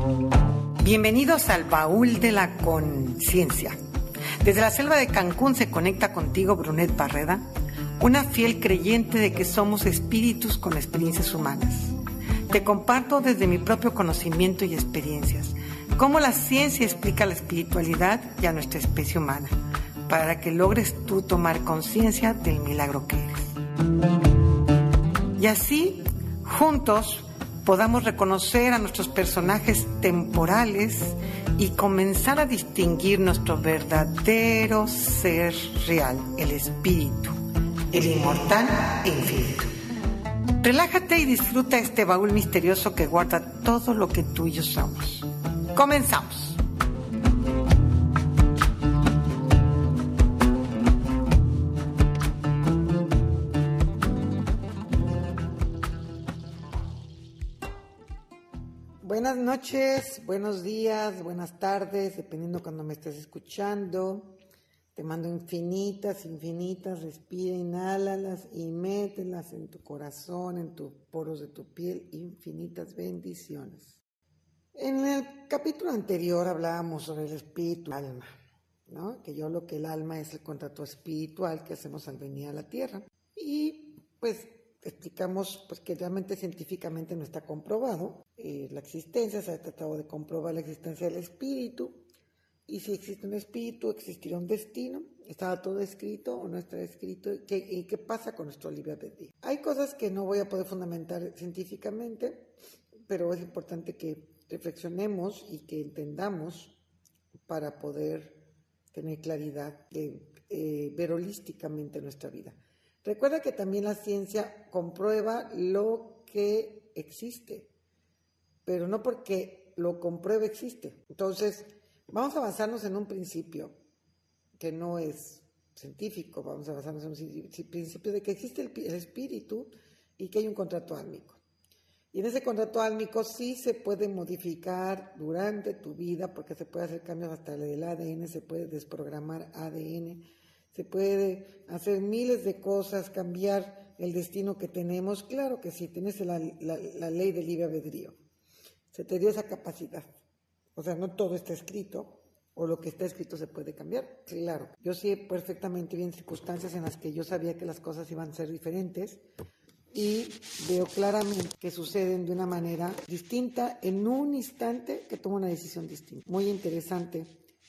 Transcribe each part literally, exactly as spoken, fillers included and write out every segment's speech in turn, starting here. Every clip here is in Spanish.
Bienvenidos al Baúl de la Conciencia. Desde la selva de Cancún se conecta contigo Brunet Barreda, una fiel creyente de que somos espíritus con experiencias humanas. Te comparto desde mi propio conocimiento y experiencias cómo la ciencia explica la espiritualidad y a nuestra especie humana, para que logres tú tomar conciencia del milagro que eres. Y así, juntos, podamos reconocer a nuestros personajes temporales y comenzar a distinguir nuestro verdadero ser real, el espíritu, el inmortal e infinito. Relájate y disfruta este baúl misterioso que guarda todo lo que tú y yo somos. ¡Comenzamos! Buenas noches, buenos días, buenas tardes, dependiendo cuando me estés escuchando. Te mando infinitas, infinitas, respira, inhálalas y mételas en tu corazón, en tus poros de tu piel, infinitas bendiciones. En el capítulo anterior hablábamos sobre el espíritu, alma, ¿no? Que yo lo que el alma es el contrato espiritual que hacemos al venir a la tierra. Y pues explicamos pues, que realmente científicamente no está comprobado eh, la existencia, se ha tratado de comprobar la existencia del espíritu, y si existe un espíritu, existirá un destino, estaba todo escrito o no está escrito, y qué, y qué pasa con nuestro libre albedrío. Hay cosas que no voy a poder fundamentar científicamente, pero es importante que reflexionemos y que entendamos para poder tener claridad de eh, ver holísticamente nuestra vida. Recuerda que también la ciencia comprueba lo que existe, pero no porque lo compruebe existe. Entonces, vamos a basarnos en un principio que no es científico, vamos a basarnos en un principio de que existe el, el espíritu y que hay un contrato álmico. Y en ese contrato álmico sí se puede modificar durante tu vida, porque se puede hacer cambios hasta el A D N, se puede desprogramar A D N, se puede hacer miles de cosas, cambiar el destino que tenemos. Claro que sí, tienes la, la, la ley del libre albedrío. Se te dio esa capacidad. O sea, no todo está escrito, o lo que está escrito se puede cambiar. Claro, yo sí perfectamente vi en circunstancias en las que yo sabía que las cosas iban a ser diferentes y veo claramente que suceden de una manera distinta en un instante que tomo una decisión distinta. Muy interesante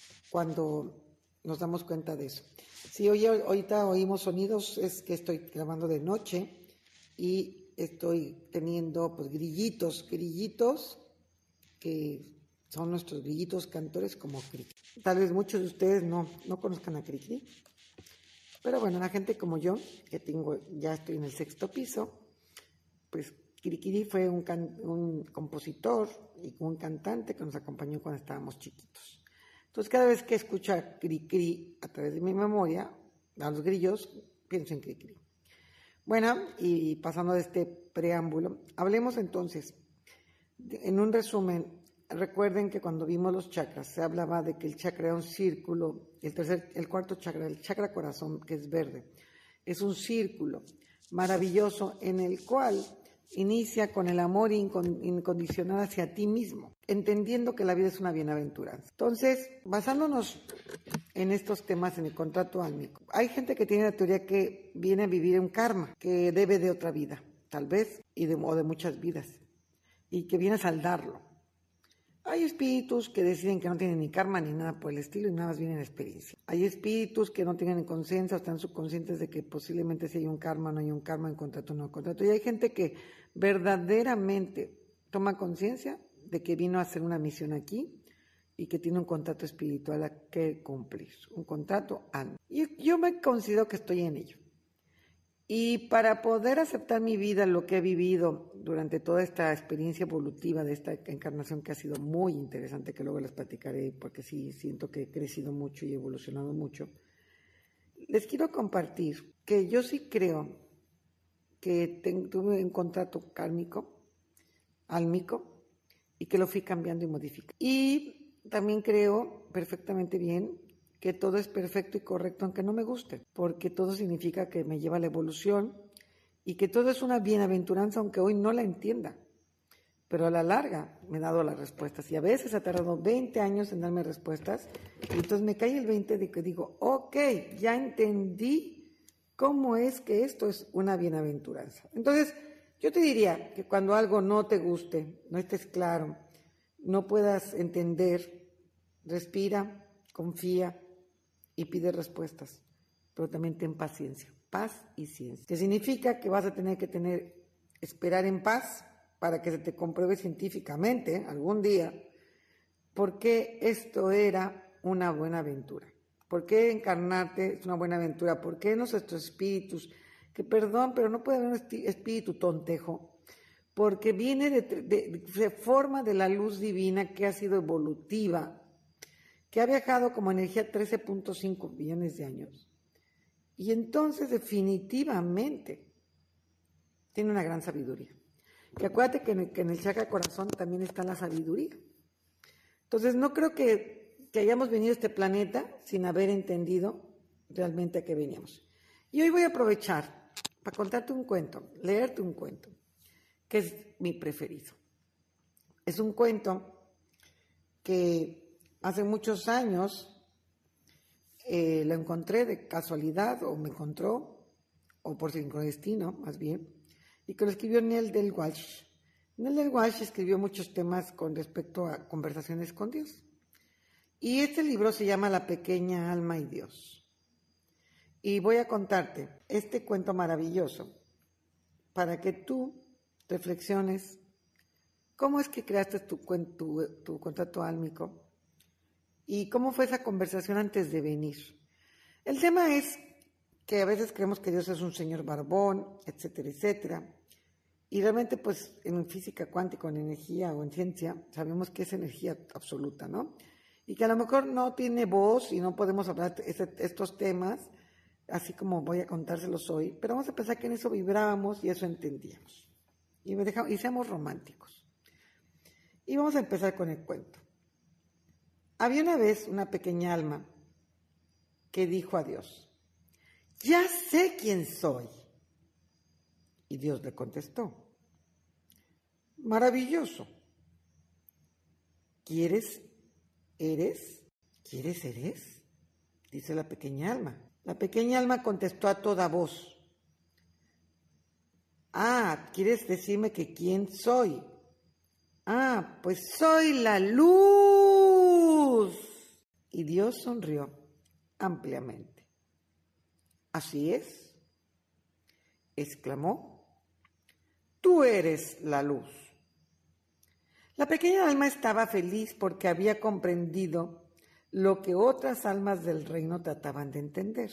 cuando nos damos cuenta de eso. Si hoy, ahorita oímos sonidos, es que estoy grabando de noche y estoy teniendo pues grillitos, grillitos que son nuestros grillitos cantores como Cricri. Tal vez muchos de ustedes no, no conozcan a Cricri, pero bueno, la gente como yo, que tengo, ya estoy en el sexto piso, pues Cricri fue un, can, un compositor y un cantante que nos acompañó cuando estábamos chiquitos. Entonces, cada vez que escucho a Cricri a través de mi memoria, a los grillos, pienso en Cricri. Bueno, y pasando de este preámbulo, hablemos entonces, en un resumen. Recuerden que cuando vimos los chakras, se hablaba de que el chakra era un círculo, el tercer, el cuarto chakra, el chakra corazón, que es verde, es un círculo maravilloso en el cual inicia con el amor incondicional hacia ti mismo, entendiendo que la vida es una bienaventuranza. Entonces, basándonos en estos temas, en el contrato álmico, hay gente que tiene la teoría que viene a vivir un karma, que debe de otra vida, tal vez, y de, o de muchas vidas, y que viene a saldarlo. Hay espíritus que deciden que no tienen ni karma ni nada por el estilo y nada más vienen en experiencia. Hay espíritus que no tienen conciencia o están subconscientes de que posiblemente si hay un karma, no hay un karma, en contrato, no hay contrato. Y hay gente que verdaderamente toma conciencia de que vino a hacer una misión aquí y que tiene un contrato espiritual a que cumplir, un contrato alma. Y yo me considero que estoy en ello. Y para poder aceptar mi vida, lo que he vivido durante toda esta experiencia evolutiva de esta encarnación que ha sido muy interesante, que luego les platicaré porque sí siento que he crecido mucho y he evolucionado mucho, les quiero compartir que yo sí creo que tuve un contrato kármico, álmico, y que lo fui cambiando y modificando. Y también creo perfectamente bien que todo es perfecto y correcto aunque no me guste, porque todo significa que me lleva a la evolución y que todo es una bienaventuranza aunque hoy no la entienda. pero a la larga me ha dado las respuestas. Y a veces ha tardado veinte años en darme respuestas. Y entonces me cae el veinte de que digo, ok, ya entendí cómo es que esto es una bienaventuranza. Entonces, yo te diría que cuando algo no te guste, no estés claro, no puedas entender, respira, confía y pide respuestas. Pero también ten paciencia, paz y ciencia. Que significa que vas a tener que tener, esperar en paz para que se te compruebe científicamente algún día por qué esto era una buena aventura. ¿Por qué encarnarte es una buena aventura? ¿Por qué nuestros espíritus, que perdón, pero no puede haber un espíritu tontejo, porque viene de, de, de forma de la luz divina que ha sido evolutiva, que ha viajado como energía trece punto cinco billones de años. Y entonces definitivamente tiene una gran sabiduría. Que acuérdate que en el, que en el chakra corazón también está la sabiduría. Entonces no creo que, que hayamos venido a este planeta sin haber entendido realmente a qué veníamos. Y hoy voy a aprovechar para contarte un cuento, leerte un cuento, que es mi preferido. Es un cuento que hace muchos años eh, lo encontré de casualidad, o me encontró, o por sincrodestino más bien, y que lo escribió Neil Del Walsh. Neil Del Walsh escribió muchos temas con respecto a conversaciones con Dios. Y este libro se llama La pequeña alma y Dios. Y voy a contarte este cuento maravilloso para que tú reflexiones cómo es que creaste tu, tu, tu contrato álmico y cómo fue esa conversación antes de venir. El tema es que a veces creemos que Dios es un señor barbón, etcétera, etcétera. Y realmente, pues, en física cuántica, en energía o en ciencia, sabemos que es energía absoluta, ¿no? Y que a lo mejor no tiene voz y no podemos hablar de estos temas, así como voy a contárselos hoy, pero vamos a pensar que en eso vibrábamos y eso entendíamos. Y, me dejamos, y seamos románticos. Y vamos a empezar con el cuento. Había una vez una pequeña alma que dijo a Dios, ya sé quién soy. Y Dios le contestó, maravilloso. ¿Quieres, eres? ¿Quieres, eres? Dice la pequeña alma. La pequeña alma contestó a toda voz, ah, ¿quieres decirme que quién soy? Ah, pues soy la luz. Y Dios sonrió ampliamente. ¿Así es?, exclamó. Tú eres la luz. La pequeña alma estaba feliz porque había comprendido lo que otras almas del reino trataban de entender.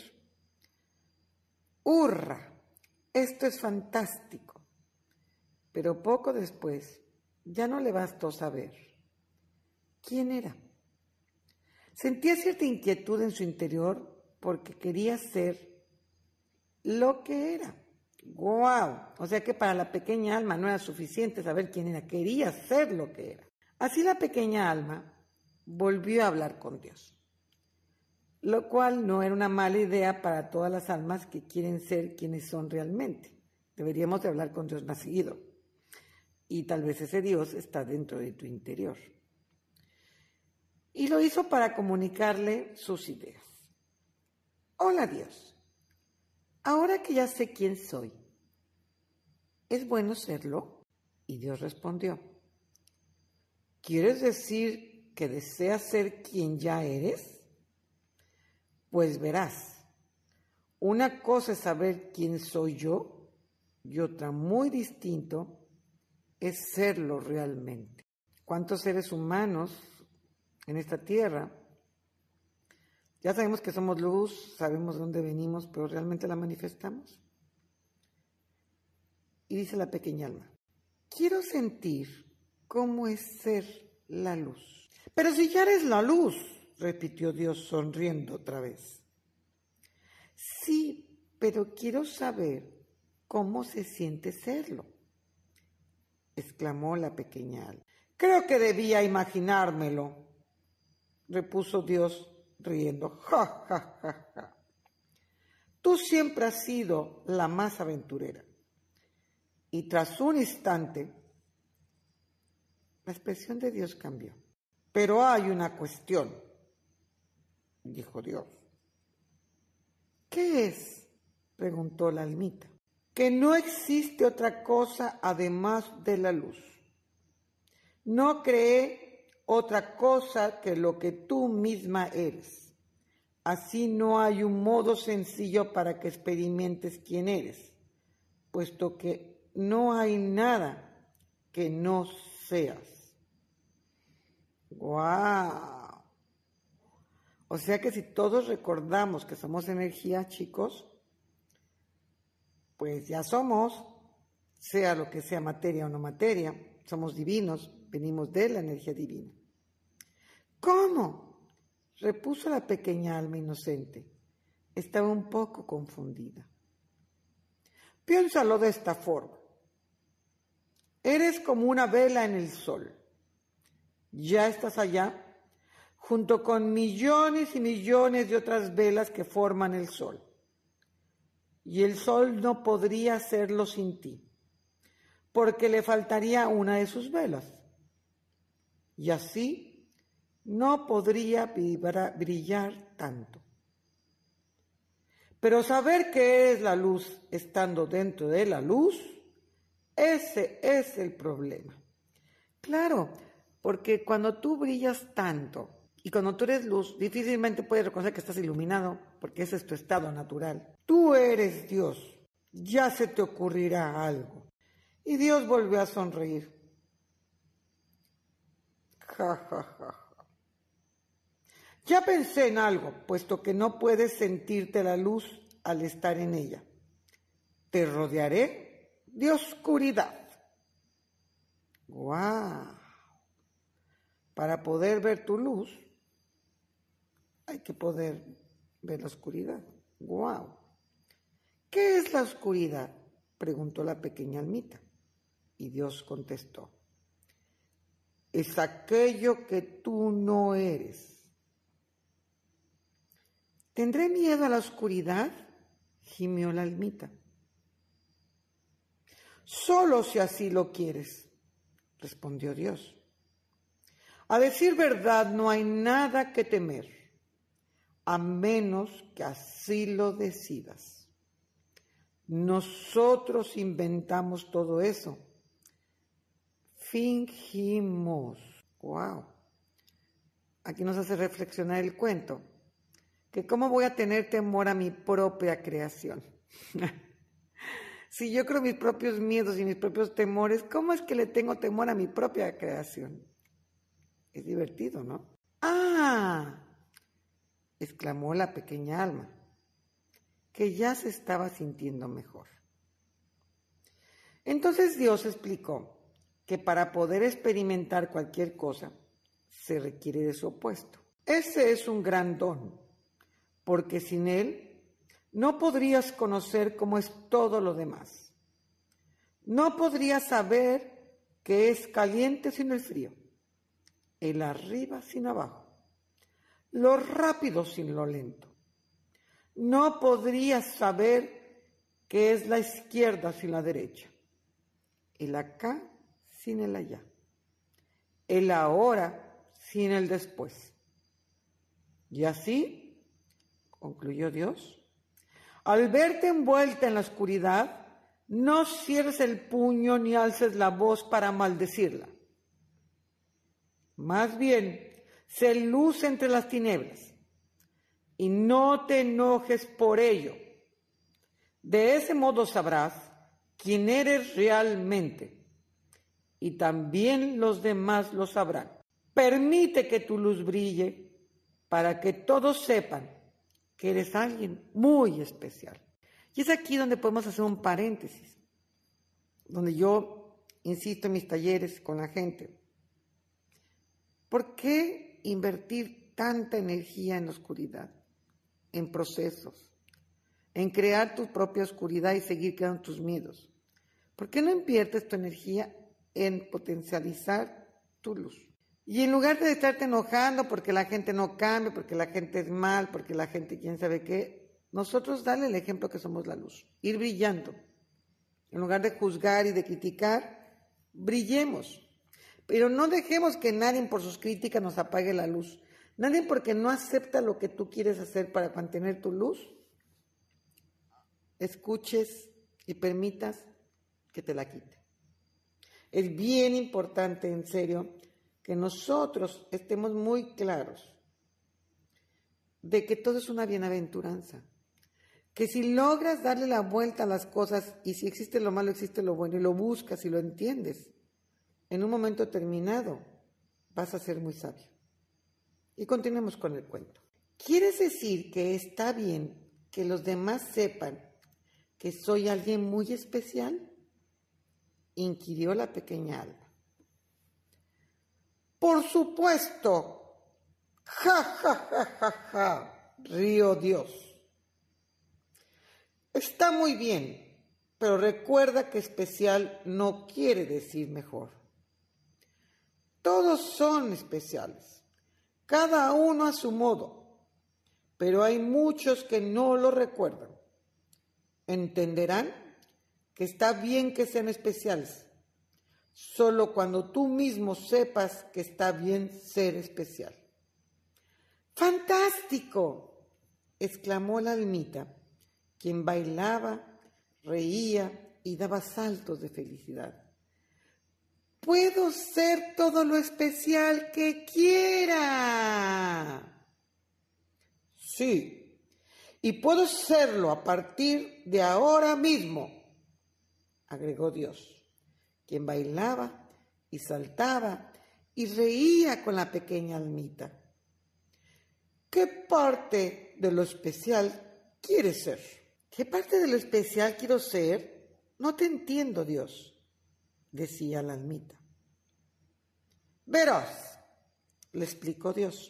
¡Hurra! Esto es fantástico. Pero poco después ya no le bastó saber quién era. Sentía cierta inquietud en su interior porque quería ser lo que era. ¡Guau! O sea que para la pequeña alma no era suficiente saber quién era, quería ser lo que era. Así la pequeña alma volvió a hablar con Dios, lo cual no era una mala idea para todas las almas que quieren ser quienes son realmente. Deberíamos de hablar con Dios más seguido. Y tal vez ese Dios está dentro de tu interior. Y lo hizo para comunicarle sus ideas. Hola Dios. Ahora que ya sé quién soy, ¿es bueno serlo? Y Dios respondió, ¿quieres decir que deseas ser quien ya eres? Pues verás, una cosa es saber quién soy yo y otra muy distinto es serlo realmente. ¿Cuántos seres humanos en esta tierra? Ya sabemos que somos luz, sabemos de dónde venimos, pero ¿realmente la manifestamos? Y dice la pequeña alma, quiero sentir cómo es ser la luz. Pero si ya eres la luz, repitió Dios sonriendo otra vez. Sí, pero quiero saber cómo se siente serlo, exclamó la pequeña alma. Creo que debía imaginármelo, repuso Dios riendo. Ja, ja, ja, ja. Tú siempre has sido la más aventurera. Y tras un instante La expresión de Dios cambió. Pero hay una cuestión, dijo Dios. ¿Qué es?, preguntó la almita. Que no existe otra cosa además de la luz. No cree otra cosa que lo que tú misma eres. Así no hay un modo sencillo para que experimentes quién eres, puesto que no hay nada que no seas. ¡Guau! O sea que si todos recordamos que somos energía, chicos, pues ya somos, sea lo que sea materia o no materia, somos divinos, venimos de la energía divina. ¿Cómo?, repuso la pequeña alma inocente. Estaba un poco confundida. Piénsalo de esta forma. Eres como una vela en el sol. Ya estás allá, junto con millones y millones de otras velas que forman el sol. Y el sol no podría hacerlo sin ti, porque le faltaría una de sus velas. Y así no podría vibra- brillar tanto. Pero saber qué es la luz estando dentro de la luz, ese es el problema. Claro, porque cuando tú brillas tanto y cuando tú eres luz, difícilmente puedes reconocer que estás iluminado, porque ese es tu estado natural. Tú eres Dios, ya se te ocurrirá algo. Y Dios volvió a sonreír. Ja, ja, ja, ja. Ya pensé en algo, puesto que no puedes sentirte la luz al estar en ella. Te rodearé de oscuridad. ¡Guau! Para poder ver tu luz, hay que poder ver la oscuridad. ¡Guau! ¿Qué es la oscuridad?, preguntó la pequeña almita. Y Dios contestó. Es aquello que tú no eres. ¿Tendré miedo a la oscuridad?, gimió la almita. Solo si así lo quieres, respondió Dios. A decir verdad, no hay nada que temer, a menos que así lo decidas. Nosotros inventamos todo eso. Fingimos. ¡Wow! Aquí nos hace reflexionar el cuento. Que cómo voy a tener temor a mi propia creación. Si yo creo mis propios miedos y mis propios temores, ¿cómo es que le tengo temor a mi propia creación? Es divertido, ¿no? ¡Ah!, exclamó la pequeña alma, que ya se estaba sintiendo mejor. Entonces Dios explicó que para poder experimentar cualquier cosa se requiere de su opuesto. Ese es un gran don, porque sin él no podrías conocer cómo es todo lo demás. No podrías saber que es caliente sin el frío, el arriba sin abajo, lo rápido sin lo lento. No podrías saber qué es la izquierda sin la derecha, el acá sin el allá, el ahora sin el después. Y así, concluyó Dios, al verte envuelta en la oscuridad, no cierres el puño ni alces la voz para maldecirla. Más bien, sé luz entre las tinieblas y no te enojes por ello. De ese modo sabrás quién eres realmente y también los demás lo sabrán. Permite que tu luz brille para que todos sepan que eres alguien muy especial. Y es aquí donde podemos hacer un paréntesis, donde yo insisto en mis talleres con la gente. ¿Por qué invertir tanta energía en la oscuridad, en procesos, en crear tu propia oscuridad y seguir creando tus miedos? ¿Por qué no inviertes tu energía en potencializar tu luz? Y en lugar de estarte enojando porque la gente no cambia, porque la gente es mal, porque la gente quién sabe qué, nosotros dale el ejemplo que somos la luz, ir brillando. En lugar de juzgar y de criticar, brillemos. Pero no dejemos que nadie por sus críticas nos apague la luz. Nadie porque no acepta lo que tú quieres hacer para mantener tu luz, escuches y permitas que te la quite. Es bien importante, en serio, que nosotros estemos muy claros de que todo es una bienaventuranza. Que si logras darle la vuelta a las cosas y si existe lo malo, existe lo bueno y lo buscas y lo entiendes, en un momento determinado vas a ser muy sabio. Y continuemos con el cuento. ¿Quieres decir que está bien que los demás sepan que soy alguien muy especial? Inquirió la pequeña alma. Por supuesto. Ja, ja, ja, ja, ja, rió Dios. Está muy bien, pero recuerda que especial no quiere decir mejor. Todos son especiales, cada uno a su modo, pero hay muchos que no lo recuerdan. Entenderán que está bien que sean especiales, solo cuando tú mismo sepas que está bien ser especial. ¡Fantástico!, exclamó la almita, quien bailaba, reía y daba saltos de felicidad. ¡Puedo ser todo lo especial que quiera! Sí, y puedo serlo a partir de ahora mismo, agregó Dios, quien bailaba y saltaba y reía con la pequeña almita. ¿Qué parte de lo especial quieres ser? ¿Qué parte de lo especial quiero ser? No te entiendo, Dios, decía la almita. Verás, le explicó Dios.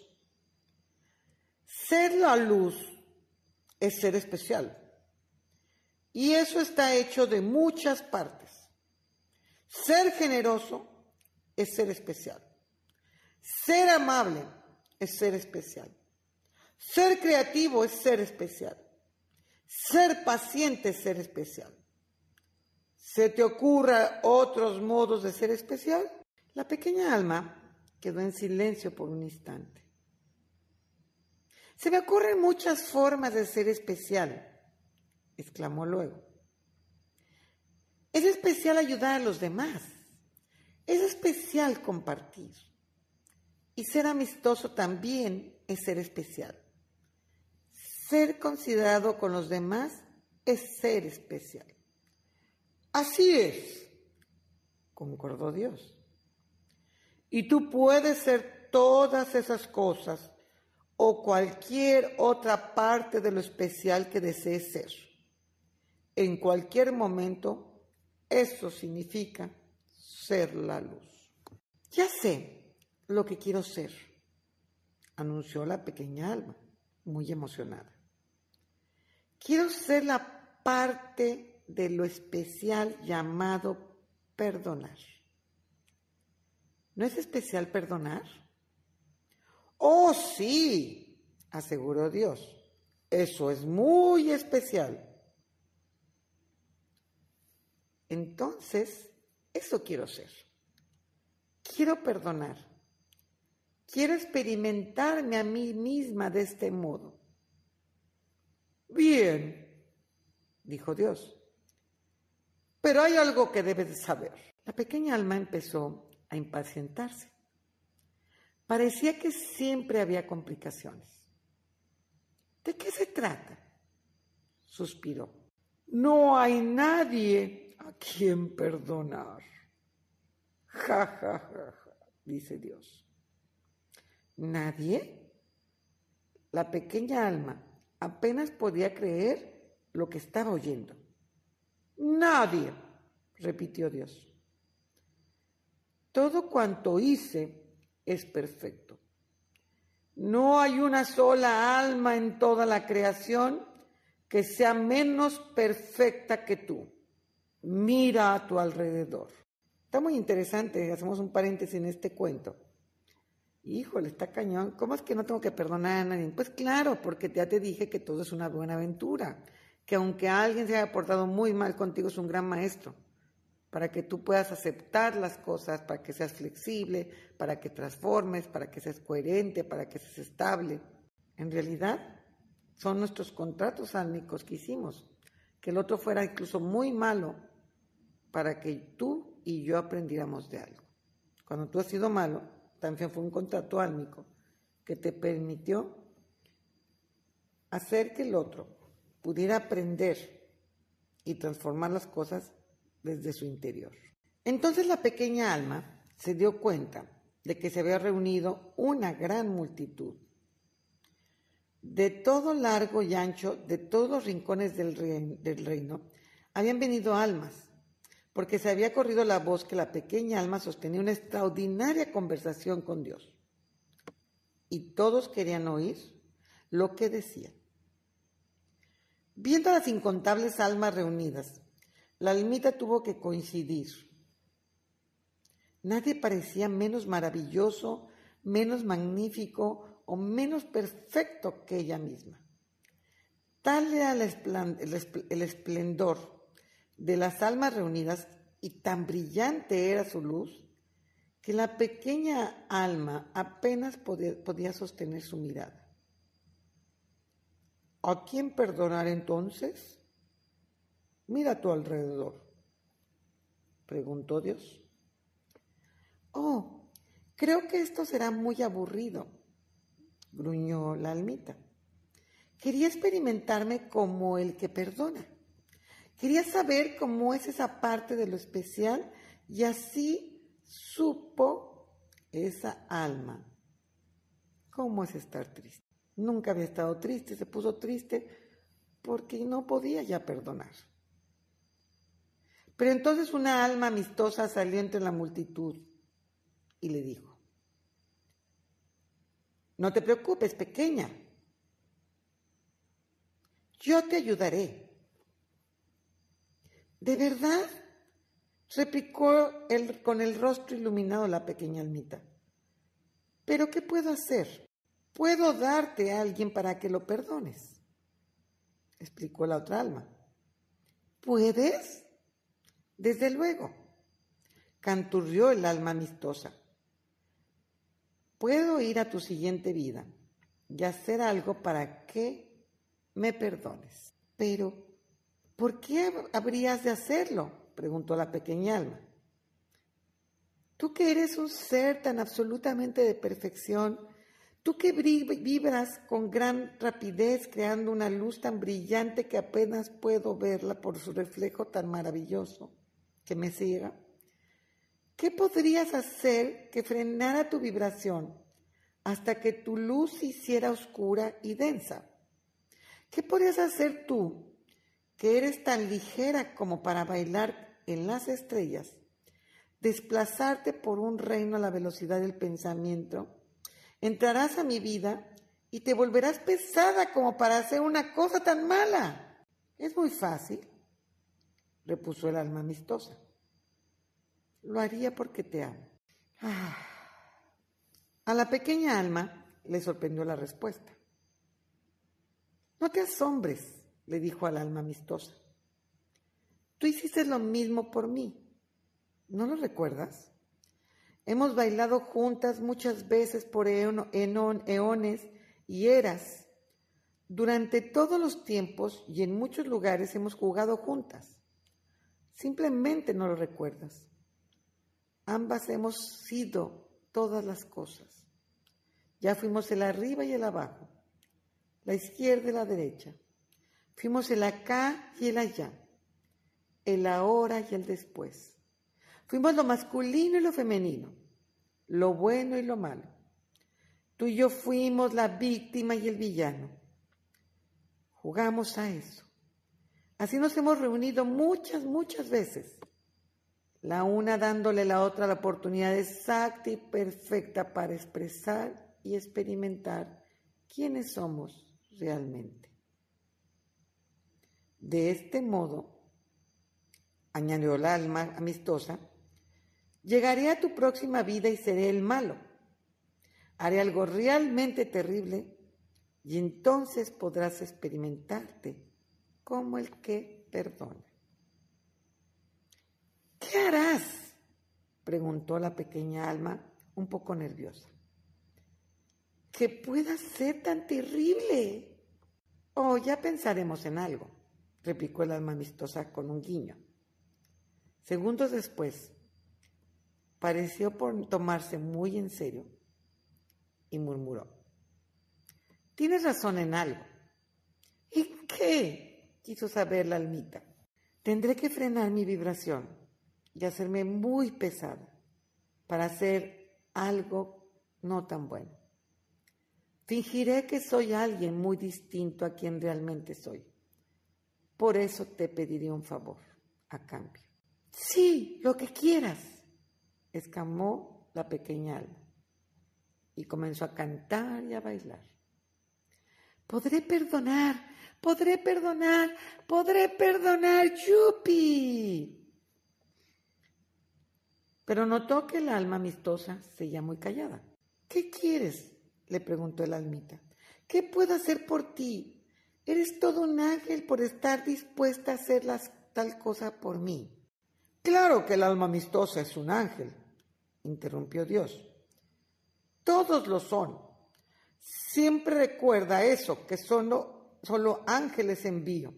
Ser la luz es ser especial. Y eso está hecho de muchas partes. Ser generoso es ser especial. Ser amable es ser especial. Ser creativo es ser especial. Ser paciente es ser especial. ¿Se te ocurran otros modos de ser especial? La pequeña alma quedó en silencio por un instante. Se me ocurren muchas formas de ser especial, exclamó luego. Es especial ayudar a los demás. Es especial compartir. Y ser amistoso también es ser especial. Ser considerado con los demás es ser especial. Así es, concordó Dios. Y tú puedes ser todas esas cosas o cualquier otra parte de lo especial que desees ser. En cualquier momento, eso significa ser la luz. Ya sé lo que quiero ser, anunció la pequeña alma, muy emocionada. Quiero ser la parte de lo especial llamado perdonar. ¿No es especial perdonar? Oh, sí, aseguró Dios. Eso es muy especial. Entonces, eso quiero ser. Quiero perdonar. Quiero experimentarme a mí misma de este modo. Bien, dijo Dios. Pero hay algo que debes de saber. La pequeña alma empezó a impacientarse. Parecía que siempre había complicaciones. ¿De qué se trata?, suspiró. No hay nadie a quien perdonar. Ja, ja, ja, ja, dice Dios. ¿Nadie? La pequeña alma apenas podía creer lo que estaba oyendo. Nadie, repitió Dios. Todo cuanto hice es perfecto. No hay una sola alma en toda la creación que sea menos perfecta que tú. Mira a tu alrededor. Está muy interesante, hacemos un paréntesis en este cuento. Híjole, está cañón. ¿Cómo es que no tengo que perdonar a nadie? Pues claro, porque ya te dije que todo es una buena aventura. Que aunque alguien se haya portado muy mal contigo, es un gran maestro para que tú puedas aceptar las cosas, para que seas flexible, para que transformes, para que seas coherente, para que seas estable. En realidad, son nuestros contratos álmicos que hicimos, que el otro fuera incluso muy malo para que tú y yo aprendiéramos de algo. Cuando tú has sido malo, también fue un contrato álmico que te permitió hacer que el otro pudiera aprender y transformar las cosas desde su interior. Entonces la pequeña alma se dio cuenta de que se había reunido una gran multitud. De todo largo y ancho, de todos los rincones del reino, del reino, habían venido almas, porque se había corrido la voz que la pequeña alma sostenía una extraordinaria conversación con Dios. Y todos querían oír lo que decía. Viendo a las incontables almas reunidas, la almita tuvo que coincidir. Nadie parecía menos maravilloso, menos magnífico o menos perfecto que ella misma. Tal era el esplendor de las almas reunidas y tan brillante era su luz que la pequeña alma apenas podía, podía sostener su mirada. ¿A quién perdonar entonces? Mira a tu alrededor, preguntó Dios. Oh, creo que esto será muy aburrido, gruñó la almita. Quería experimentarme como el que perdona. Quería saber cómo es esa parte de lo especial y así supo esa alma cómo es estar triste. Nunca había estado triste, se puso triste porque no podía ya perdonar. Pero entonces una alma amistosa salió entre la multitud y le dijo: no te preocupes, pequeña, yo te ayudaré. ¿De verdad? Replicó él con el rostro iluminado la pequeña almita. ¿Pero qué puedo hacer? Puedo darte a alguien para que lo perdones, explicó la otra alma. ¿Puedes? Desde luego, canturrió el alma amistosa. Puedo ir a tu siguiente vida y hacer algo para que me perdones. Pero, ¿por qué habrías de hacerlo?, preguntó la pequeña alma. Tú que eres un ser tan absolutamente de perfección, tú que vibras con gran rapidez creando una luz tan brillante que apenas puedo verla por su reflejo tan maravilloso que me ciega, ¿qué podrías hacer que frenara tu vibración hasta que tu luz se hiciera oscura y densa? ¿Qué podrías hacer tú, que eres tan ligera como para bailar en las estrellas, desplazarte por un reino a la velocidad del pensamiento? Entrarás a mi vida y te volverás pesada como para hacer una cosa tan mala. Es muy fácil, repuso el alma amistosa. Lo haría porque te amo. Ah. A la pequeña alma le sorprendió la respuesta. No te asombres, le dijo al alma amistosa. Tú hiciste lo mismo por mí. ¿No lo recuerdas? Hemos bailado juntas muchas veces por eon, eon, eones y eras. Durante todos los tiempos y en muchos lugares hemos jugado juntas. Simplemente no lo recuerdas. Ambas hemos sido todas las cosas. Ya fuimos el arriba y el abajo, la izquierda y la derecha. Fuimos el acá y el allá, el ahora y el después. Fuimos lo masculino y lo femenino, lo bueno y lo malo. Tú y yo fuimos la víctima y el villano. Jugamos a eso. Así nos hemos reunido muchas, muchas veces, la una dándole a la otra la oportunidad exacta y perfecta para expresar y experimentar quiénes somos realmente. De este modo, añadió la alma amistosa, llegaré a tu próxima vida y seré el malo. Haré algo realmente terrible y entonces podrás experimentarte como el que perdona. ¿Qué harás?, preguntó la pequeña alma, un poco nerviosa. ¿Qué pueda ser tan terrible? Oh, ya pensaremos en algo, replicó el alma amistosa con un guiño. Segundos después, pareció por tomarse muy en serio y murmuró: tienes razón en algo. ¿En qué?, quiso saber la almita. Tendré que frenar mi vibración y hacerme muy pesada para hacer algo no tan bueno. Fingiré que soy alguien muy distinto a quien realmente soy. Por eso te pediré un favor a cambio. Sí, lo que quieras, exclamó la pequeña alma y comenzó a cantar y a bailar. Podré perdonar, podré perdonar, podré perdonar, ¡yupi! Pero notó que el alma amistosa seguía muy callada. ¿Qué quieres?, le preguntó el almita. ¿Qué puedo hacer por ti? Eres todo un ángel por estar dispuesta a hacer las, tal cosa por mí. Claro que el alma amistosa es un ángel, interrumpió Dios. Todos lo son. Siempre recuerda eso, que solo, solo ángeles envío.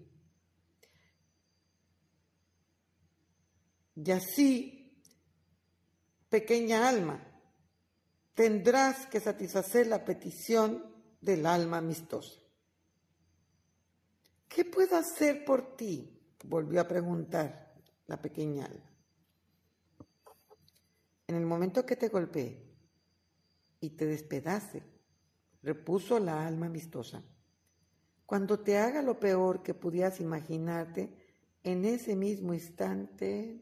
Y así, pequeña alma, tendrás que satisfacer la petición del alma amistosa. ¿Qué puedo hacer por ti?, volvió a preguntar la pequeña alma. En el momento que te golpee y te despedace, repuso la alma amistosa, cuando te haga lo peor que pudieras imaginarte, en ese mismo instante...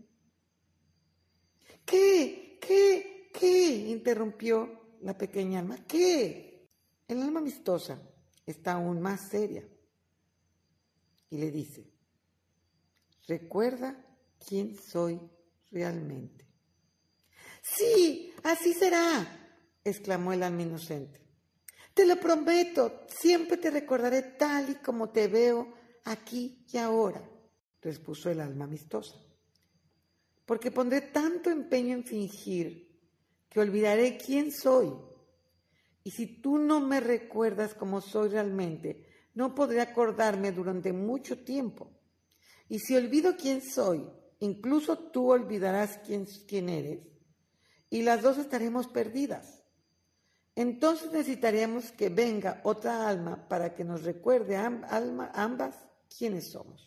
¿Qué? ¿Qué? ¿Qué?, interrumpió la pequeña alma. ¿Qué? El alma amistosa está aún más seria y le dice: recuerda quién soy realmente. Sí, así será, exclamó el alma inocente. Te lo prometo, siempre te recordaré tal y como te veo aquí y ahora, repuso el alma amistosa, porque pondré tanto empeño en fingir que olvidaré quién soy. Y si tú no me recuerdas como soy realmente, no podré acordarme durante mucho tiempo. Y si olvido quién soy, incluso tú olvidarás quién, quién eres, y las dos estaremos perdidas. Entonces necesitaremos que venga otra alma para que nos recuerde a alma, ambas quiénes somos.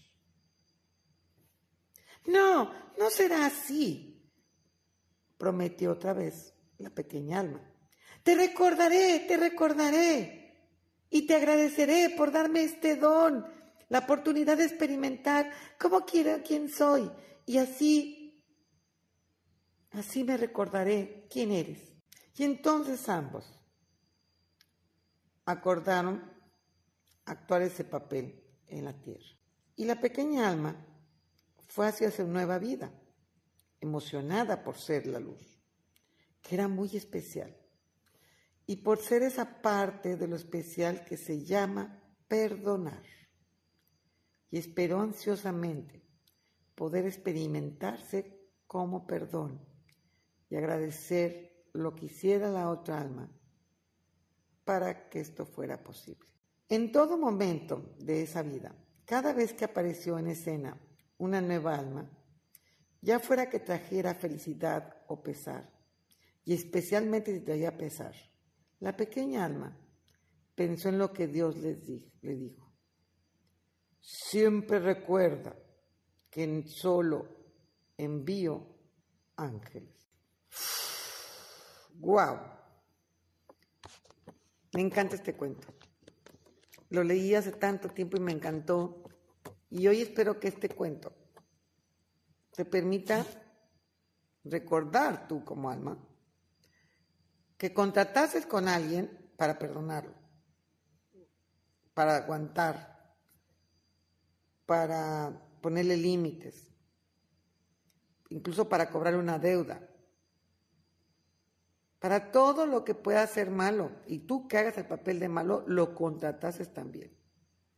No, no será así, prometió otra vez la pequeña alma. Te recordaré, te recordaré, y te agradeceré por darme este don, la oportunidad de experimentar cómo quiero quién soy, y así, así me recordaré quién eres. Y entonces ambos acordaron actuar ese papel en la tierra. Y la pequeña alma fue hacia su nueva vida, emocionada por ser la luz, que era muy especial, y por ser esa parte de lo especial que se llama perdonar. Y esperó ansiosamente poder experimentarse como perdón y agradecer lo que hiciera la otra alma para que esto fuera posible. En todo momento de esa vida, cada vez que apareció en escena una nueva alma, ya fuera que trajera felicidad o pesar, y especialmente si traía pesar, la pequeña alma pensó en lo que Dios les dijo, le dijo: siempre recuerda que solo envío ángeles. ¡Guau! Me encanta este cuento. Lo leí hace tanto tiempo y me encantó. Y hoy espero que este cuento te permita recordar tú como alma que contratases con alguien para perdonarlo, para aguantar, para ponerle límites, incluso para cobrar una deuda, para todo lo que pueda ser malo, y tú que hagas el papel de malo, lo contratases también.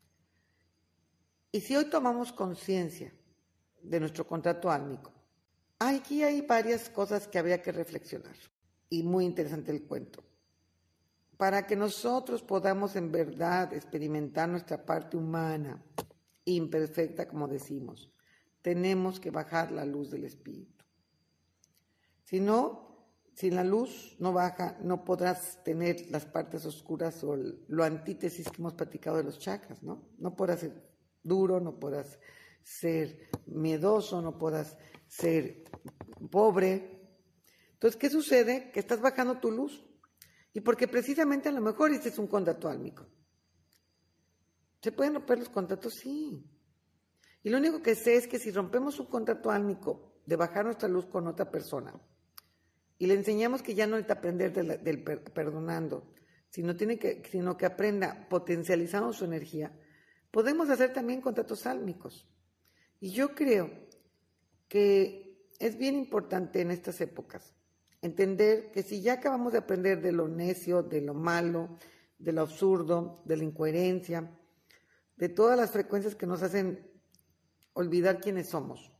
Y si hoy tomamos conciencia de nuestro contrato álmico Aquí hay varias cosas que habría que reflexionar y muy interesante el cuento. Para que nosotros podamos en verdad experimentar nuestra parte humana, imperfecta como decimos, tenemos que bajar la luz del espíritu. Si no, si la luz no baja, no podrás tener las partes oscuras o lo antítesis que hemos platicado de los chakras, ¿no? No podrás ser duro, no podrás ser miedoso, no podrás ser pobre. Entonces, ¿qué sucede? Que estás bajando tu luz. Y porque precisamente a lo mejor este es un contrato álmico. ¿Se pueden romper los contratos? Sí. Y lo único que sé es que si rompemos un contrato álmico de bajar nuestra luz con otra persona y le enseñamos que ya no necesita aprender del, del per, perdonando, sino, tiene que, sino que aprenda potencializando su energía, podemos hacer también contratos álmicos. Y yo creo que es bien importante en estas épocas entender que si ya acabamos de aprender de lo necio, de lo malo, de lo absurdo, de la incoherencia, de todas las frecuencias que nos hacen olvidar quiénes somos,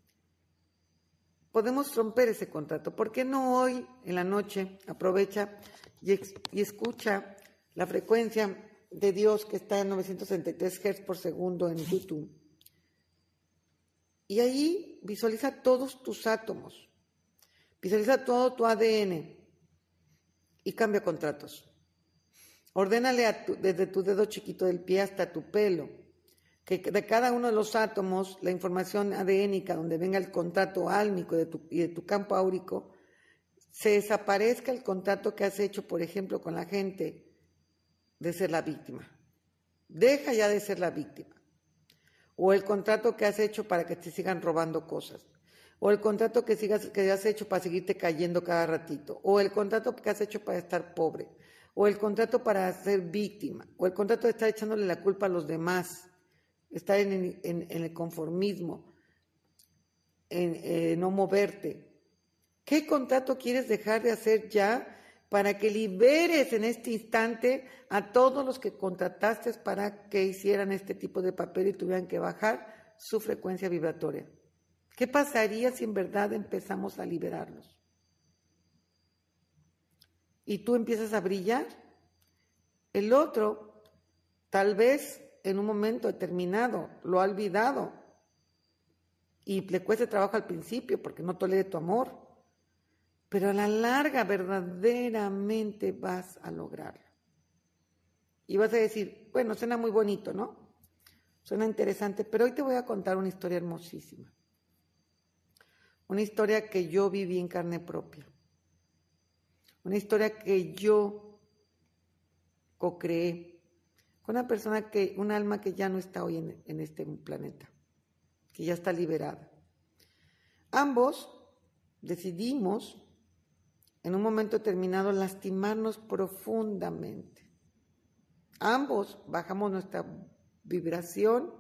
podemos romper ese contrato. ¿Por qué no hoy en la noche aprovecha y, ex, y escucha la frecuencia de Dios que está en novecientos sesenta y tres hertz por segundo en YouTube? Y ahí visualiza todos tus átomos, visualiza todo tu A D N y cambia contratos. Ordénale a tu, desde tu dedo chiquito del pie hasta tu pelo, que de cada uno de los átomos, la información adénica, donde venga el contrato álmico de tu, y de tu campo áurico, se desaparezca el contrato que has hecho, por ejemplo, con la gente de ser la víctima. Deja ya de ser la víctima. O el contrato que has hecho para que te sigan robando cosas. O el contrato que, sigas, que has hecho para seguirte cayendo cada ratito. O el contrato que has hecho para estar pobre. O el contrato para ser víctima. O el contrato de estar echándole la culpa a los demás. Estar en, en, en el conformismo. En eh, no moverte. ¿Qué contrato quieres dejar de hacer ya para que liberes en este instante a todos los que contrataste para que hicieran este tipo de papel y tuvieran que bajar su frecuencia vibratoria? ¿Qué pasaría si en verdad empezamos a liberarlos? Y tú empiezas a brillar. El otro, tal vez en un momento determinado, lo ha olvidado y le cuesta trabajo al principio porque no tolera tu amor. Pero a la larga verdaderamente vas a lograrlo. Y vas a decir, bueno, suena muy bonito, ¿no? Suena interesante, pero hoy te voy a contar una historia hermosísima. Una historia que yo viví en carne propia. Una historia que yo co-creé con una persona que, un alma que ya no está hoy en, en este planeta, que ya está liberada. Ambos decidimos en un momento determinado lastimarnos profundamente. Ambos bajamos nuestra vibración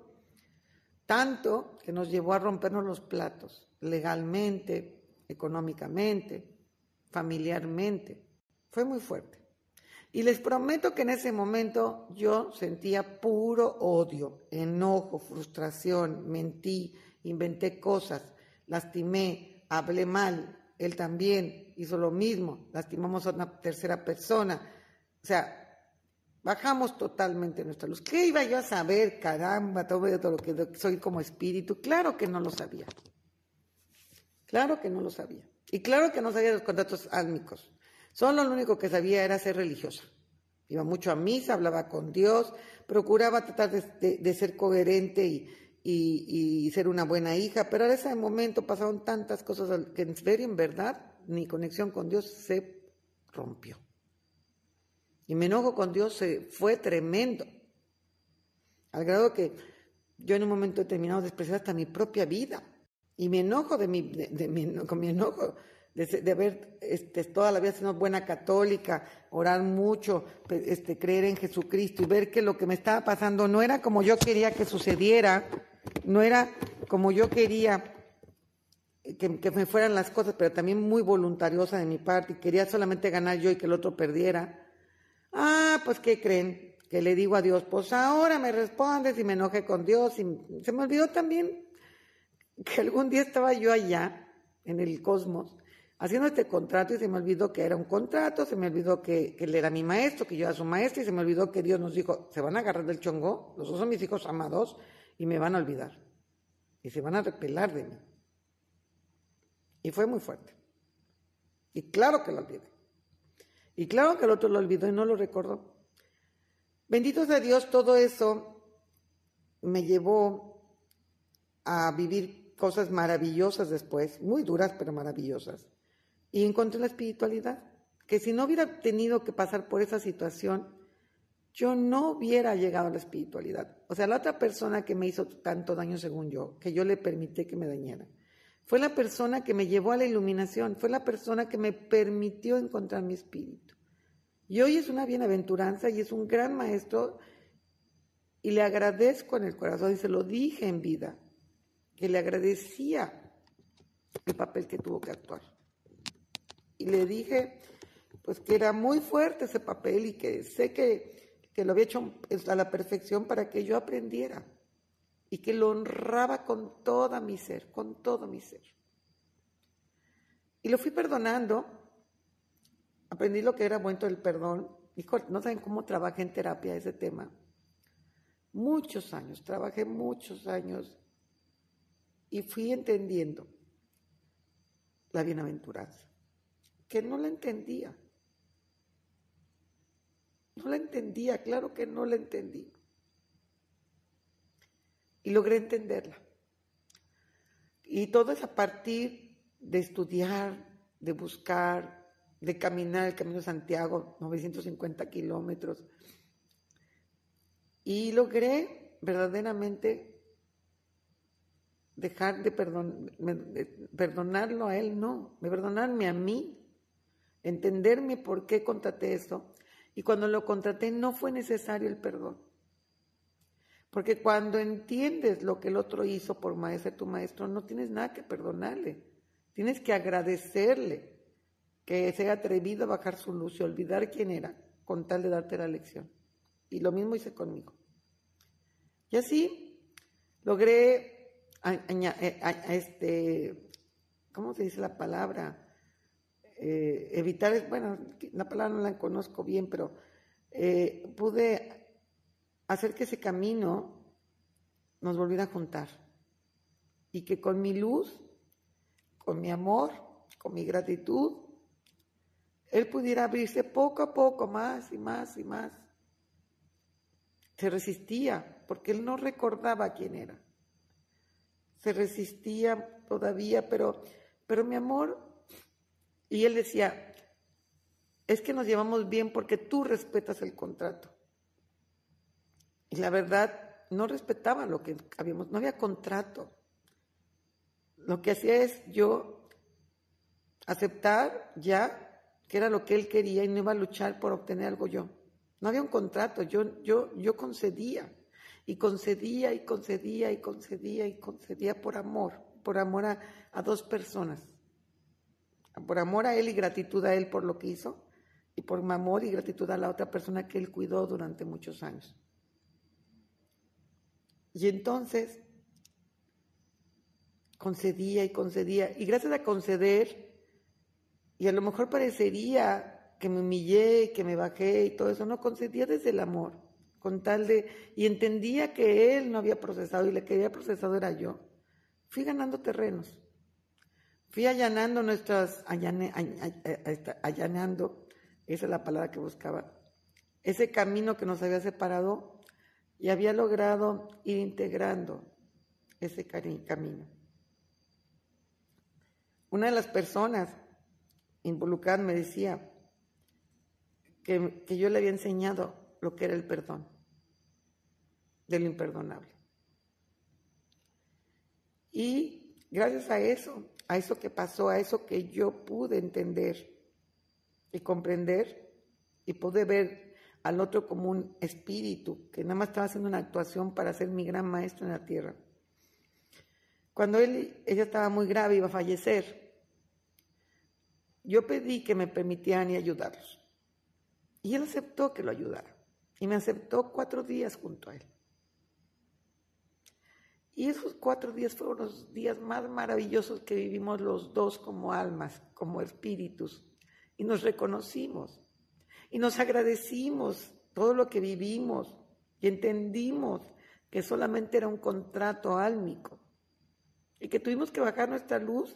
tanto que nos llevó a rompernos los platos, legalmente, económicamente, familiarmente. Fue muy fuerte. Y les prometo que en ese momento yo sentía puro odio, enojo, frustración, mentí, inventé cosas, lastimé, hablé mal. Él también hizo lo mismo, lastimamos a una tercera persona. O sea, bajamos totalmente nuestra luz. ¿Qué iba yo a saber, caramba, todo lo que soy como espíritu? Claro que no lo sabía. Claro que no lo sabía. Y claro que no sabía de los contratos álmicos. Solo lo único que sabía era ser religiosa. Iba mucho a misa, hablaba con Dios, procuraba tratar de, de, de ser coherente y... Y, y ser una buena hija, pero en ese momento pasaron tantas cosas que en serio, en verdad, mi conexión con Dios se rompió. Y mi enojo con Dios se fue tremendo, al grado que yo en un momento determinado desprecié hasta mi propia vida. Y mi enojo de mi, de, de mi, con mi enojo de, de haber este, toda la vida sido buena católica, orar mucho, este, creer en Jesucristo y ver que lo que me estaba pasando no era como yo quería que sucediera, no era como yo quería que, que me fueran las cosas, pero también muy voluntariosa de mi parte, y quería solamente ganar yo y que el otro perdiera. Ah, pues ¿qué creen? Que le digo a Dios, pues ahora me respondes, y me enojé con Dios, y se me olvidó también que algún día estaba yo allá, en el cosmos, haciendo este contrato, y se me olvidó que era un contrato, se me olvidó que, que él era mi maestro, que yo era su maestra, y se me olvidó que Dios nos dijo, se van a agarrar del chongo, los dos son mis hijos amados, y me van a olvidar, y se van a repelar de mí. Y fue muy fuerte. Y claro que lo olvidé. Y claro que el otro lo olvidó y no lo recordó. Bendito sea Dios, todo eso me llevó a vivir cosas maravillosas después, muy duras pero maravillosas. Y encontré la espiritualidad, que si no hubiera tenido que pasar por esa situación, yo no hubiera llegado a la espiritualidad. O sea, la otra persona que me hizo tanto daño según yo, que yo le permití que me dañara, fue la persona que me llevó a la iluminación, fue la persona que me permitió encontrar mi espíritu. Y hoy es una bienaventuranza y es un gran maestro, y le agradezco en el corazón, y se lo dije en vida, que le agradecía el papel que tuvo que actuar. Y le dije, pues que era muy fuerte ese papel y que sé que, que lo había hecho a la perfección para que yo aprendiera. Y que lo honraba con toda mi ser, con todo mi ser. Y lo fui perdonando, aprendí lo que era bueno el perdón. Hijo, no saben cómo trabajé en terapia ese tema. Muchos años, trabajé muchos años y fui entendiendo la bienaventuranza, que no la entendía. No la entendía, claro que no la entendí. Y logré entenderla. Y todo es a partir de estudiar, de buscar, de caminar el Camino de Santiago, novecientos cincuenta kilómetros. Y logré verdaderamente dejar de, perdon, de perdonarlo a él, no, de perdonarme a mí, entenderme por qué contraté eso. Y cuando lo contraté no fue necesario el perdón. Porque cuando entiendes lo que el otro hizo por ser tu maestro, no tienes nada que perdonarle. Tienes que agradecerle que se haya atrevido a bajar su luz y olvidar quién era, con tal de darte la lección. Y lo mismo hice conmigo. Y así logré, a, a, a este, ¿cómo se dice la palabra? Eh, evitar, bueno, la palabra no la conozco bien, pero eh, pude hacer que ese camino nos volviera a juntar y que con mi luz, con mi amor, con mi gratitud, él pudiera abrirse poco a poco más y más y más. Se resistía porque él no recordaba quién era. Se resistía todavía, pero, pero mi amor, y él decía, es que nos llevamos bien porque tú respetas el contrato. Y la verdad, no respetaba lo que habíamos, no había contrato. Lo que hacía es yo aceptar ya que era lo que él quería y no iba a luchar por obtener algo yo. No había un contrato, yo, yo, yo concedía, y concedía, y concedía, y concedía, y concedía por amor, por amor a, a dos personas. Por amor a él y gratitud a él por lo que hizo, y por amor y gratitud a la otra persona que él cuidó durante muchos años. Y entonces concedía y concedía, y gracias a conceder, y a lo mejor parecería que me humillé, que me bajé y todo eso, no, concedía desde el amor, con tal de, y entendía que él no había procesado y la que había procesado era yo. Fui ganando terrenos, fui allanando nuestras, allane, allanando, esa es la palabra que buscaba, ese camino que nos había separado, y había logrado ir integrando ese camino. Una de las personas involucradas me decía que, que yo le había enseñado lo que era el perdón de lo imperdonable. Y gracias a eso, a eso que pasó, a eso que yo pude entender y comprender y pude ver al otro como un espíritu que nada más estaba haciendo una actuación para ser mi gran maestro en la tierra. Cuando él, ella estaba muy grave, iba a fallecer, yo pedí que me permitieran ir a ayudarlos. Y él aceptó que lo ayudara. Y me aceptó cuatro días junto a él. Y esos cuatro días fueron los días más maravillosos que vivimos los dos como almas, como espíritus. Y nos reconocimos y nos agradecimos todo lo que vivimos y entendimos que solamente era un contrato álmico y que tuvimos que bajar nuestra luz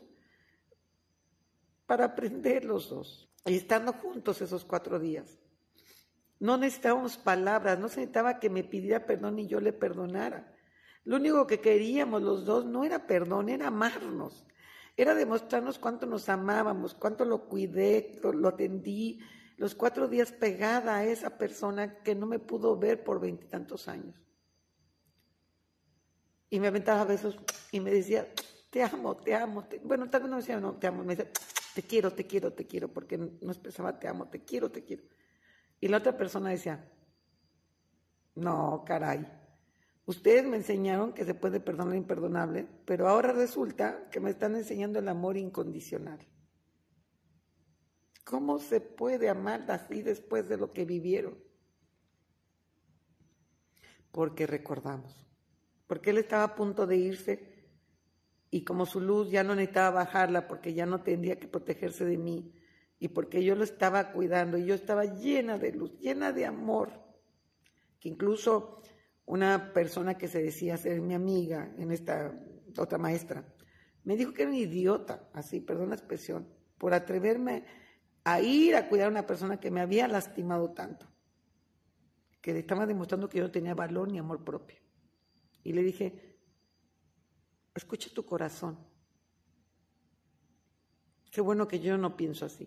para aprender los dos. Y estando juntos esos cuatro días. No necesitábamos palabras, no se necesitaba que me pidiera perdón y yo le perdonara. Lo único que queríamos los dos no era perdón, era amarnos. Era demostrarnos cuánto nos amábamos, cuánto lo cuidé, lo, lo atendí. Los cuatro días pegada a esa persona que no me pudo ver por veintitantos años. Y me aventaba besos y me decía, te amo, te amo. Te... Bueno, tal vez no me decía, no, te amo. Me decía, te quiero, te quiero, te quiero, porque no expresaba te amo, te quiero, te quiero. Y la otra persona decía, no, caray, ustedes me enseñaron que se puede perdonar lo imperdonable, pero ahora resulta que me están enseñando el amor incondicional. ¿Cómo se puede amar así después de lo que vivieron? Porque recordamos, porque él estaba a punto de irse y como su luz ya no necesitaba bajarla porque ya no tendría que protegerse de mí y porque yo lo estaba cuidando y yo estaba llena de luz, llena de amor, que incluso una persona que se decía ser mi amiga, en esta otra maestra, me dijo que era un idiota, así, perdón la expresión, por atreverme a ir a cuidar a una persona que me había lastimado tanto, que le estaba demostrando que yo no tenía valor ni amor propio. Y le dije, escucha tu corazón. Qué bueno que yo no pienso así.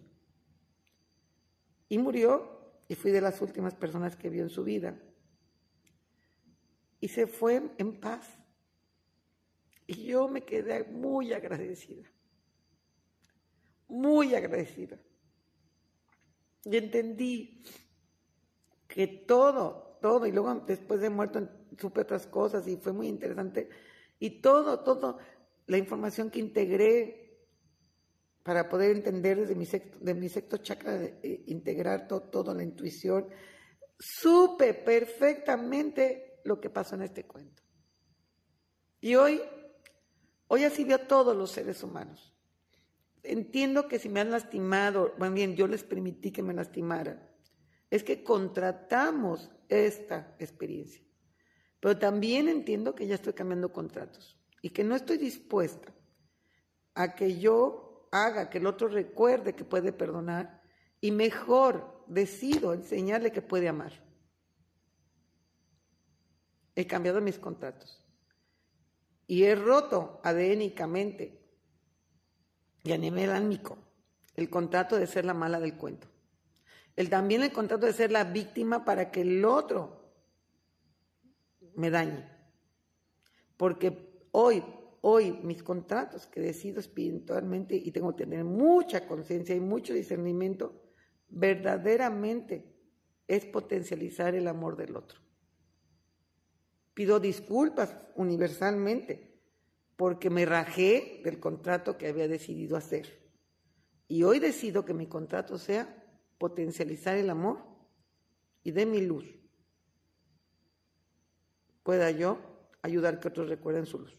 Y murió, y fui de las últimas personas que vio en su vida. Y se fue en paz. Y yo me quedé muy agradecida. Muy agradecida. Y entendí que todo, todo, y luego después de muerto supe otras cosas y fue muy interesante. Y todo, todo, la información que integré para poder entender desde mi sexto, de mi sexto chakra, de, eh, integrar todo, todo, la intuición, supe perfectamente lo que pasó en este cuento. Y hoy, hoy así veo a todos los seres humanos. Entiendo que si me han lastimado, bueno, bien, yo les permití que me lastimaran, es que contratamos esta experiencia. Pero también entiendo que ya estoy cambiando contratos y que no estoy dispuesta a que yo haga que el otro recuerde que puede perdonar y mejor decido enseñarle que puede amar. He cambiado mis contratos y he roto adénicamente y a nivel álmico el contrato de ser la mala del cuento. El, también el contrato de ser la víctima para que el otro me dañe. Porque hoy, hoy mis contratos que decido espiritualmente y tengo que tener mucha conciencia y mucho discernimiento, verdaderamente es potencializar el amor del otro. Pido disculpas universalmente porque me rajé del contrato que había decidido hacer. Y hoy decido que mi contrato sea potencializar el amor y de mi luz pueda yo ayudar que otros recuerden su luz.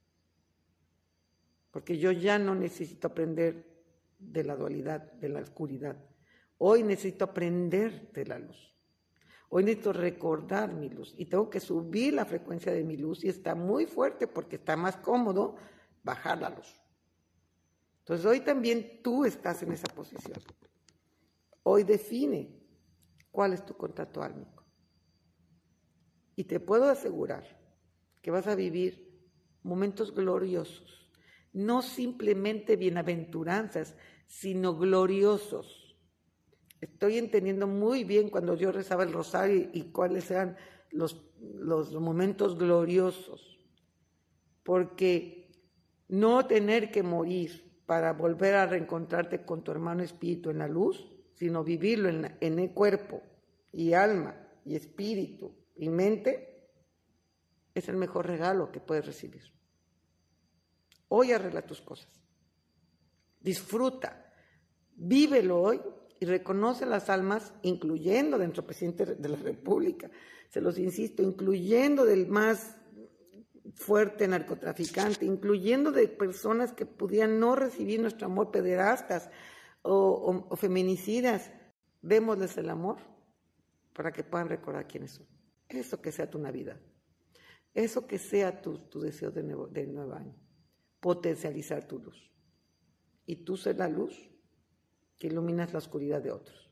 Porque yo ya no necesito aprender de la dualidad, de la oscuridad. Hoy necesito aprender de la luz. Hoy necesito recordar mi luz y tengo que subir la frecuencia de mi luz y está muy fuerte porque está más cómodo bajar la luz. Entonces hoy también tú estás en esa posición. Hoy define cuál es tu contrato álmico. Y te puedo asegurar que vas a vivir momentos gloriosos, no simplemente bienaventuranzas, sino gloriosos. Estoy entendiendo muy bien cuando yo rezaba el rosario y cuáles eran los, los momentos gloriosos. Porque no tener que morir para volver a reencontrarte con tu hermano espíritu en la luz, sino vivirlo en, en el cuerpo y alma y espíritu y mente, es el mejor regalo que puedes recibir. Hoy arregla tus cosas. Disfruta, vívelo hoy y reconoce las almas, incluyendo de nuestro presidente de la República, se los insisto, incluyendo del más fuerte narcotraficante, incluyendo de personas que pudieran no recibir nuestro amor, pederastas o, o, o feminicidas. Démosles el amor para que puedan recordar quiénes son. Eso que sea tu Navidad. Eso que sea tu, tu deseo de nuevo, de nuevo año. Potencializar tu luz. Y tú ser la luz que iluminas la oscuridad de otros.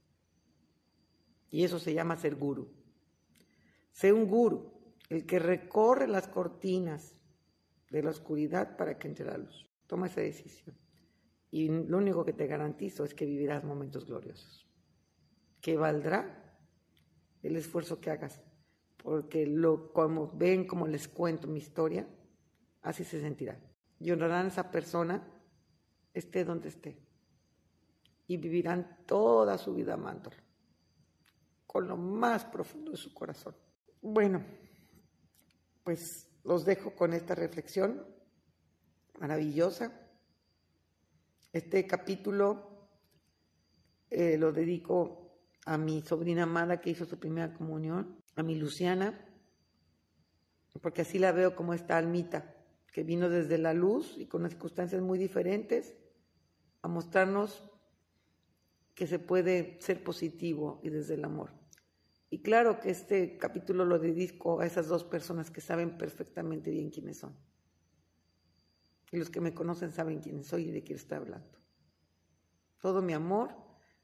Y eso se llama ser gurú. Sé un gurú, el que recorre las cortinas de la oscuridad para que entre la luz. Toma esa decisión. Y lo único que te garantizo es que vivirás momentos gloriosos. Que valdrá el esfuerzo que hagas. Porque lo, como ven, como les cuento mi historia, así se sentirá. Y honrarán a esa persona, esté donde esté. Y vivirán toda su vida amándolo, con lo más profundo de su corazón. Bueno, pues los dejo con esta reflexión maravillosa. Este capítulo eh, lo dedico a mi sobrina amada que hizo su primera comunión, a mi Luciana, porque así la veo como esta almita que vino desde la luz y con unas circunstancias muy diferentes a mostrarnos que se puede ser positivo y desde el amor. Y claro que este capítulo lo dedico a esas dos personas que saben perfectamente bien quiénes son. Y los que me conocen saben quién soy y de quién estoy hablando. Todo mi amor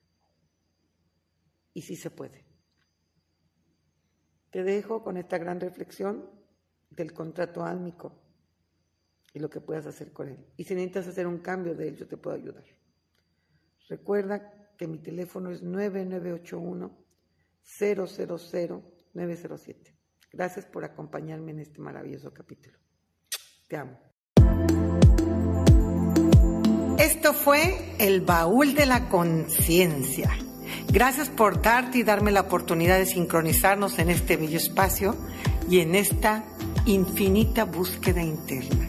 y sí se puede. Te dejo con esta gran reflexión del contrato álmico y lo que puedas hacer con él. Y si necesitas hacer un cambio de él, yo te puedo ayudar. Recuerda que mi teléfono es nueve nueve ocho uno, cero cero cero, nueve cero siete. Gracias por acompañarme en este maravilloso capítulo. Te amo. Esto fue El Baúl de la Conciencia. Gracias por darte y darme la oportunidad de sincronizarnos en este bello espacio y en esta infinita búsqueda interna.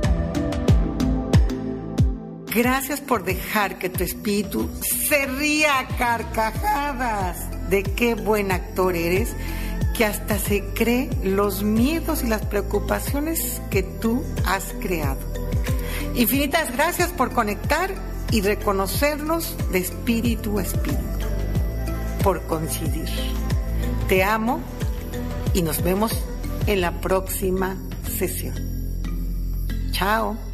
Gracias por dejar que tu espíritu se ría a carcajadas de qué buen actor eres, que hasta se cree los miedos y las preocupaciones que tú has creado. Infinitas gracias por conectar y reconocernos de espíritu a espíritu, por coincidir. Te amo y nos vemos en la próxima sesión. Chao.